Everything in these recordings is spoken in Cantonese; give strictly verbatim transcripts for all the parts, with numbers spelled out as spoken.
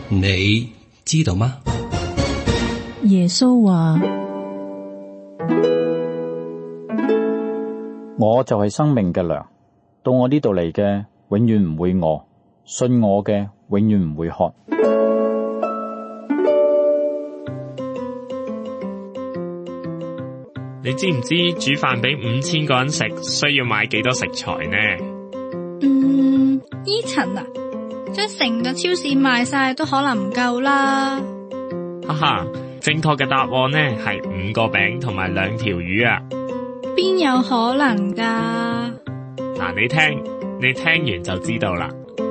你知道嗎？ 耶穌話： 我就係生命嘅糧，到我呢度嚟嘅永遠唔會餓，信我嘅永遠唔會渴。 你知唔知煮飯俾五千個人食需要買幾多食材呢？ 嗯，依陳啊，將成個超市賣晒都可能唔夠啦。 哈哈，正確嘅答案呢係五個餅同埋兩條魚啊！ 邊有可能噶？ 嗱，你聽，你聽完就知道啦。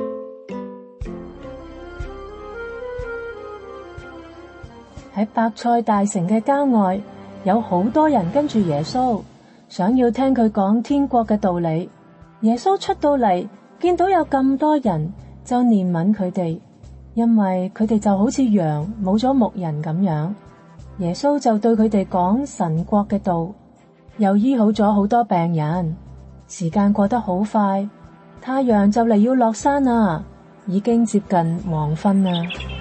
喺伯賽大城嘅郊外，有好多人跟住耶穌，想要聽佢講天國嘅道理。耶穌出到嚟，見到有咁多人，就憐憫佢哋，因為佢哋就好似羊冇咗牧人咁樣。耶穌就對佢哋講神國嘅道，又醫好咗好多病人。時間過得好快，太陽就嚟要落山啦，已經接近黃昏啦。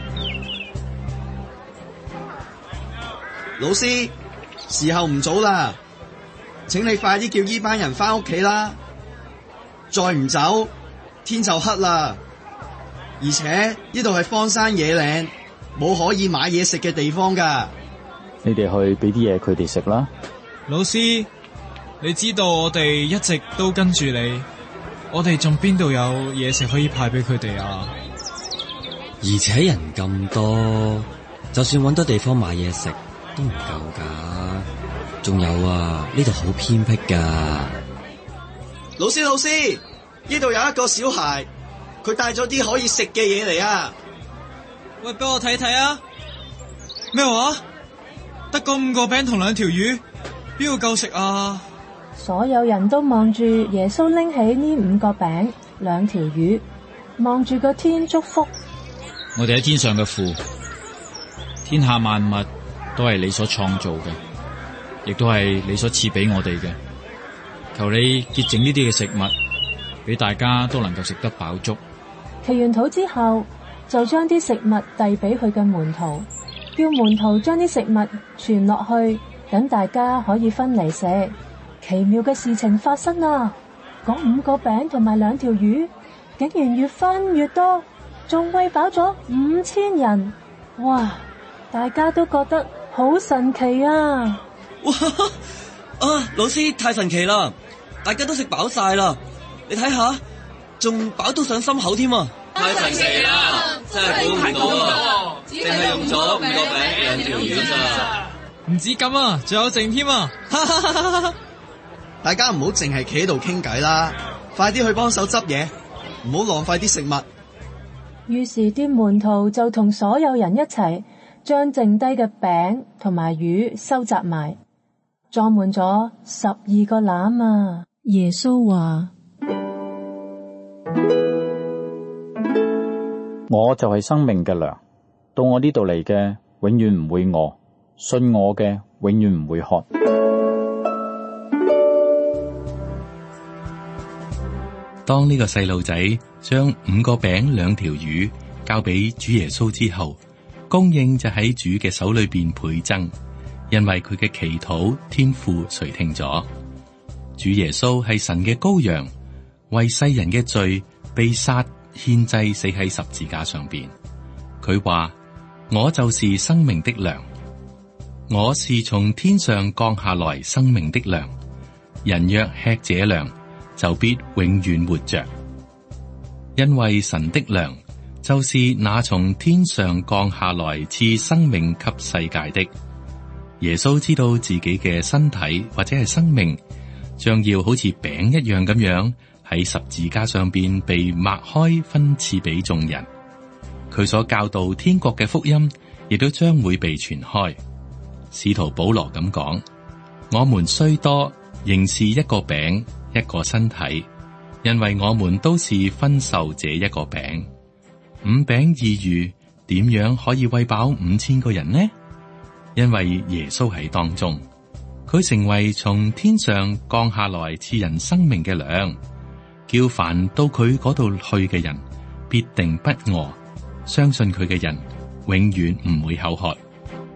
老師，時候唔早啦，請你快啲叫呢班人返屋企啦，再唔走天就黑啦。而且呢度係荒山野嶺，冇可以買嘢食嘅地方噶。 你哋去俾啲嘢佢哋食啦。 老師，你知道我哋一直都跟住你，我哋仲邊度有嘢食可以派俾佢哋啊？ 而且人咁多，就算搵到地方買嘢食都唔夠噶。仲有啊，呢度好偏僻噶。 老師，老師，呢度有一個小孩，佢帶咗啲可以食嘅嘢嚟啊！ 喂，俾我睇睇啊！咩話？得嗰五個餅同兩條魚，邊度夠食啊？ 所有人都望住耶穌拎起呢五個餅兩條魚，望住個天祝福。 我哋喺天上嘅父，天下萬物都係你所創造嘅，亦都係你所賜俾我哋嘅。求你潔淨呢啲嘅食物，俾大家都能夠食得飽足。 祈完禱之後，就將啲食物遞俾佢嘅門徒，叫門徒將啲食物傳落去，等大家可以分嚟食。奇妙嘅事情發生啦！嗰五個餅同埋兩條魚，竟然越分越多，仲餵飽咗五千人。哇！大家都覺得好神奇啊！ 哇！啊，老師太神奇啦！大家都食飽晒啦，你睇下，仲飽到上心口添啊！ 太神奇啦，真係估唔到啊！淨係用咗五個餅兩條魚咋？ 唔止咁啊，仲有剩添啊！ 大家唔好淨係企喺度傾偈啦，快啲去幫手執嘢，唔好浪費啲食物。 於是啲門徒就同所有人一齊將剩低嘅餅同埋魚收集埋，裝滿咗十二個籃啊！ 耶穌話： 我就係生命嘅糧，到我呢度嚟嘅永遠唔會餓，信我嘅永遠唔會渴。 當呢個細路仔將五個餅兩條魚交俾主耶穌之後，供應就喺主嘅手裏邊倍增，因為佢嘅祈禱天父垂聽咗。主耶穌係神嘅羔羊，為世人嘅罪被殺獻祭，死喺十字架上邊。佢話：我就是生命的糧，我是從天上降下來生命的糧，人若吃這糧，就必永遠活着。因為神的糧就是那從天上降下來賜生命給世界的。耶穌知道自己嘅身體或者係生命將要好似餅一樣咁樣喺十字架上邊被擘開分賜俾眾人。佢所教導天國嘅福音亦都將會被傳開。使徒保羅咁講：我們雖多，仍是一個餅，一個身體，因為我們都是分受這一個餅。五餅二魚點樣可以餵飽五千個人呢？因為耶穌喺當中，佢成為從天上降下來賜人生命嘅糧，叫凡到佢嗰度去嘅人必定不餓， 相信佢嘅人永遠唔會口渴。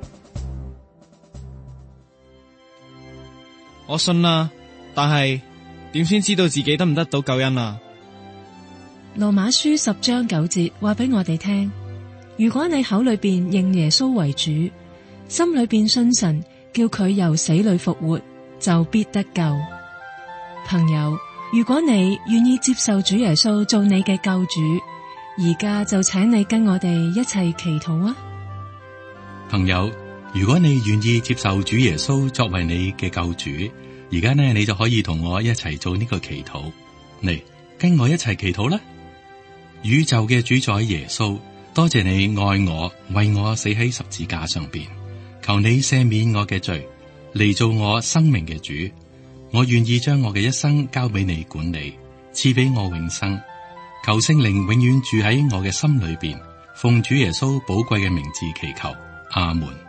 我信啦，但係點先知道自己得唔得到救恩啊？ 羅馬書十章九節話俾我哋聽，如果你口裏邊認耶穌為主，心裏邊信神，叫佢由死裏復活，就必得救。朋友，如果你願意接受主耶穌做你嘅救主，而家就請你跟我哋一齊祈禱啊！ 朋友，如果你願意接受主耶穌作為你嘅救主，而家呢，你就可以同我一齊做呢個祈禱。嚟，跟我一齊祈禱啦！宇宙嘅主宰耶穌，多謝你愛我，為我死喺十字架上邊，求你赦免我嘅罪，嚟做我生命嘅主。我願意將我嘅一生交俾你管理，賜俾我永生。求聖靈永遠住喺我嘅心裏邊，奉主耶穌寶貴嘅名字祈求，阿門。